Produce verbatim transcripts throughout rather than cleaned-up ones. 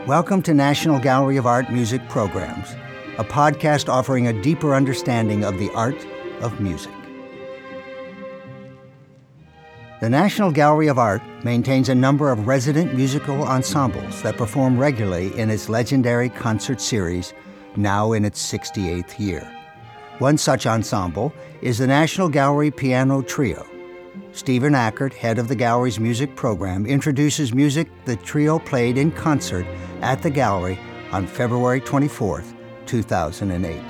Welcome to National Gallery of Art Music Programs, a podcast offering a deeper understanding of the art of music. The National Gallery of Art maintains a number of resident musical ensembles that perform regularly in its legendary concert series, now in its sixty-eighth year. One such ensemble is the National Gallery Piano Trio. Stephen Ackert, head of the Gallery's music program, introduces music the trio played in concert at the Gallery on February twenty-fourth, two thousand eight.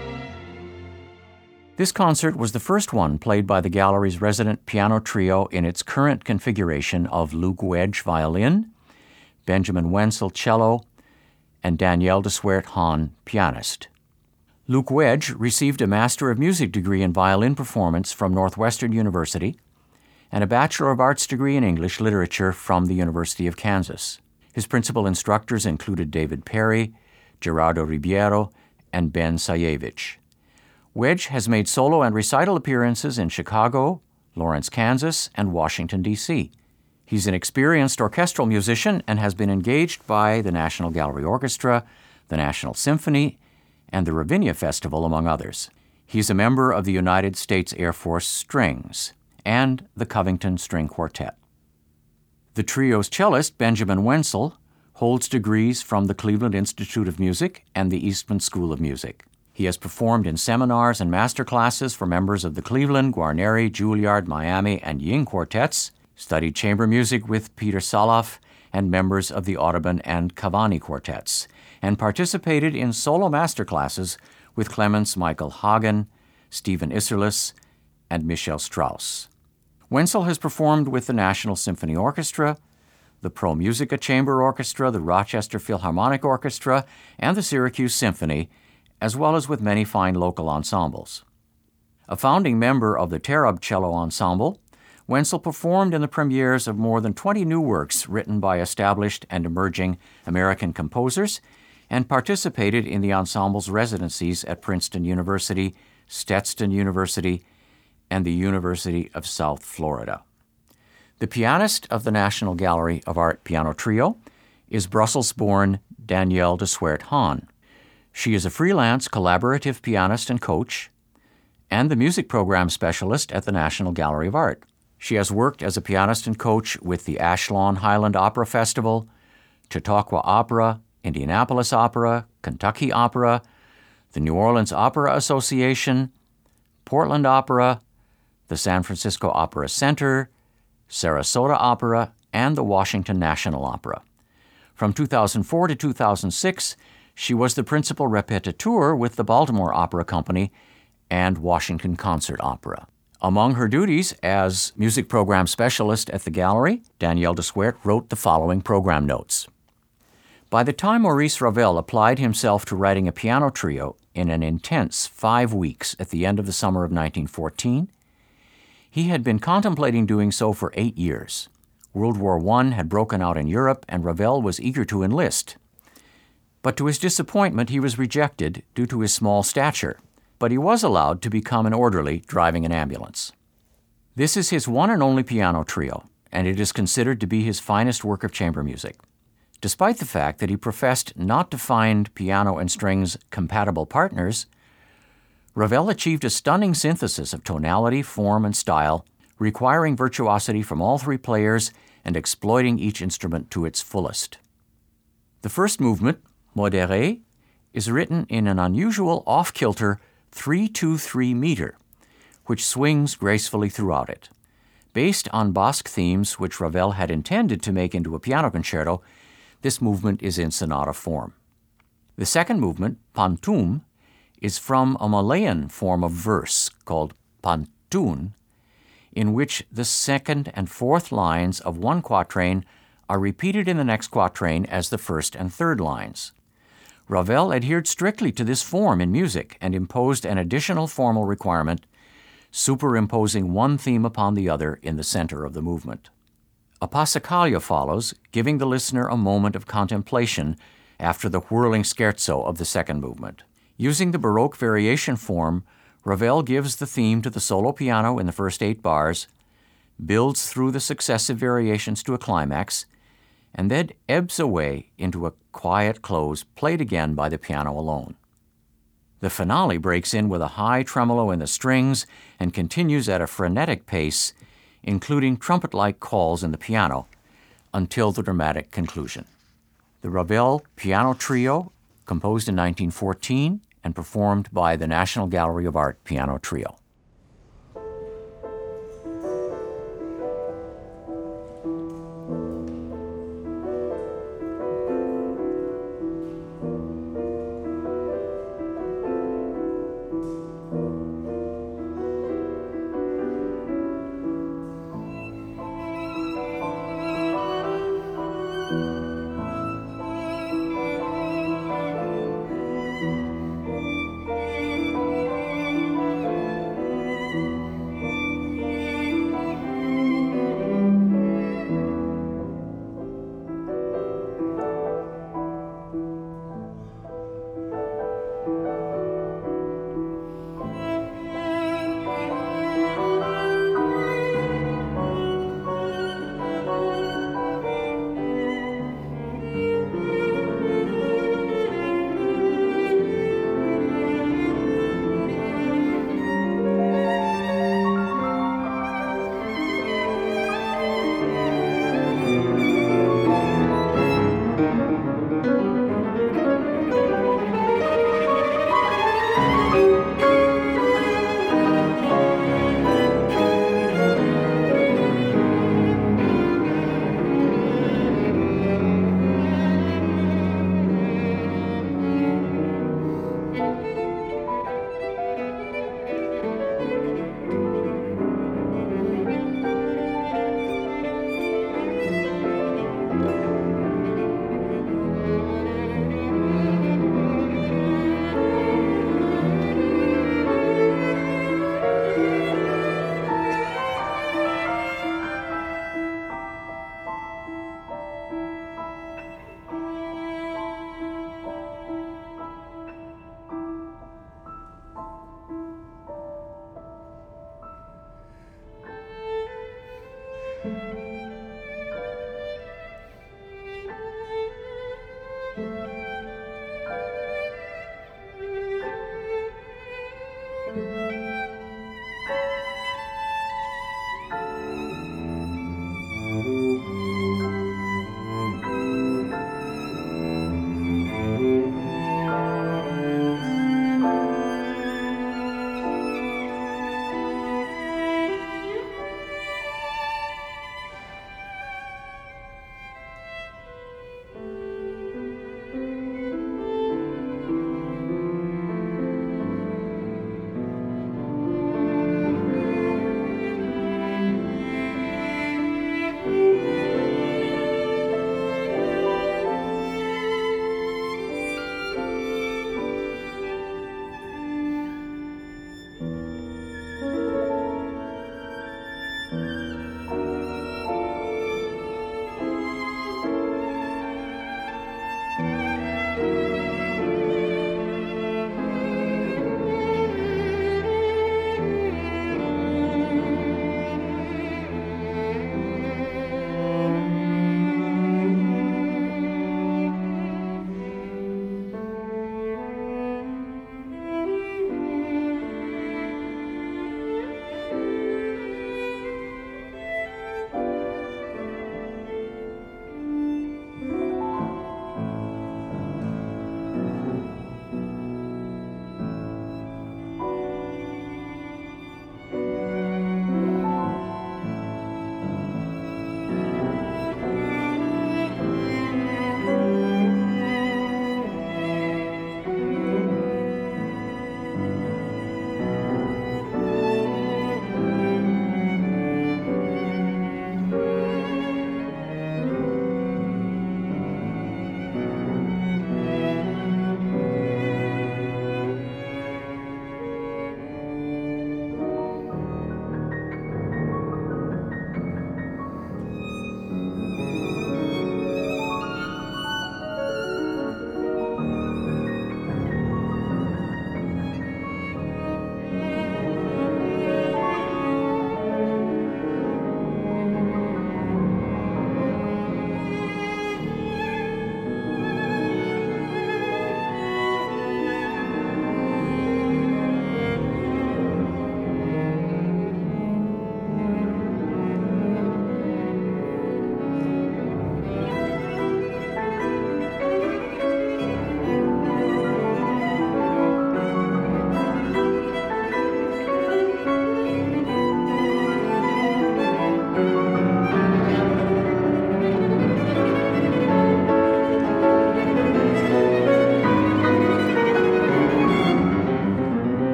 This concert was the first one played by the Gallery's resident piano trio in its current configuration of Luke Wedge violin, Benjamin Wenzel cello, and Danielle de Sweert-Hahn pianist. Luke Wedge received a Master of Music degree in violin performance from Northwestern University and a Bachelor of Arts degree in English Literature from the University of Kansas. His principal instructors included David Perry, Gerardo Ribeiro, and Ben Sayevich. Wedge has made solo and recital appearances in Chicago, Lawrence, Kansas, and Washington, D C He's an experienced orchestral musician and has been engaged by the National Gallery Orchestra, the National Symphony, and the Ravinia Festival, among others. He's a member of the United States Air Force Strings and the Covington String Quartet. The trio's cellist, Benjamin Wenzel, holds degrees from the Cleveland Institute of Music and the Eastman School of Music. He has performed in seminars and master classes for members of the Cleveland, Guarneri, Juilliard, Miami, and Ying quartets, studied chamber music with Peter Saloff and members of the Audubon and Cavani quartets, and participated in solo master classes with Clemens Michael Hagen, Stephen Isserlis, and Michel Strauss. Wenzel has performed with the National Symphony Orchestra, the Pro Musica Chamber Orchestra, the Rochester Philharmonic Orchestra, and the Syracuse Symphony, as well as with many fine local ensembles. A founding member of the Tarab Cello Ensemble, Wenzel performed in the premieres of more than twenty new works written by established and emerging American composers and participated in the ensemble's residencies at Princeton University, Stetson University, and the University of South Florida. The pianist of the National Gallery of Art Piano Trio is Brussels-born Danielle de Sweert-Hahn. She is a freelance collaborative pianist and coach and the music program specialist at the National Gallery of Art. She has worked as a pianist and coach with the Ashlawn Highland Opera Festival, Chautauqua Opera, Indianapolis Opera, Kentucky Opera, the New Orleans Opera Association, Portland Opera, the San Francisco Opera Center, Sarasota Opera, and the Washington National Opera. From two thousand four to two thousand six, she was the principal repetiteur with the Baltimore Opera Company and Washington Concert Opera. Among her duties as music program specialist at the Gallery, Danielle de Sweert wrote the following program notes. By the time Maurice Ravel applied himself to writing a piano trio in an intense five weeks at the end of the summer of nineteen fourteen, he had been contemplating doing so for eight years. World War One had broken out in Europe, and Ravel was eager to enlist. But to his disappointment, he was rejected due to his small stature, but he was allowed to become an orderly driving an ambulance. This is his one and only piano trio, and it is considered to be his finest work of chamber music. Despite the fact that he professed not to find piano and strings compatible partners, Ravel achieved a stunning synthesis of tonality, form, and style, requiring virtuosity from all three players and exploiting each instrument to its fullest. The first movement, Modéré, is written in an unusual off-kilter three two three meter, which swings gracefully throughout it. Based on Basque themes which Ravel had intended to make into a piano concerto, this movement is in sonata form. The second movement, Pantun, is from a Malayan form of verse called Pantun, in which the second and fourth lines of one quatrain are repeated in the next quatrain as the first and third lines. Ravel adhered strictly to this form in music and imposed an additional formal requirement, superimposing one theme upon the other in the center of the movement. A passacaglia follows, giving the listener a moment of contemplation after the whirling scherzo of the second movement. Using the Baroque variation form, Ravel gives the theme to the solo piano in the first eight bars, builds through the successive variations to a climax, and then ebbs away into a quiet close played again by the piano alone. The finale breaks in with a high tremolo in the strings and continues at a frenetic pace, including trumpet-like calls in the piano, until the dramatic conclusion. The Ravel Piano Trio, composed in nineteen fourteen and performed by the National Gallery of Art Piano Trio.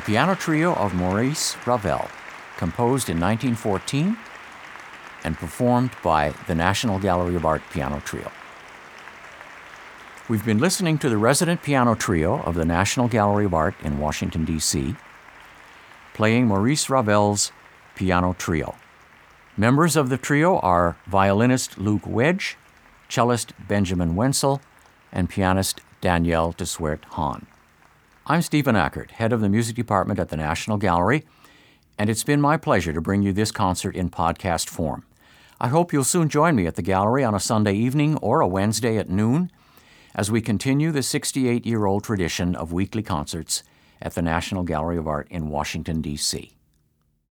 piano trio of Maurice Ravel, composed in nineteen fourteen and performed by the National Gallery of Art Piano Trio. We've been listening to the resident piano trio of the National Gallery of Art in Washington, D C, playing Maurice Ravel's Piano Trio. Members of the trio are violinist Luke Wedge, cellist Benjamin Wenzel, and pianist Danielle de Swert Hahn. I'm Stephen Ackert, head of the music department at the National Gallery, and it's been my pleasure to bring you this concert in podcast form. I hope you'll soon join me at the gallery on a Sunday evening or a Wednesday at noon as we continue the sixty-eight-year-old tradition of weekly concerts at the National Gallery of Art in Washington, D C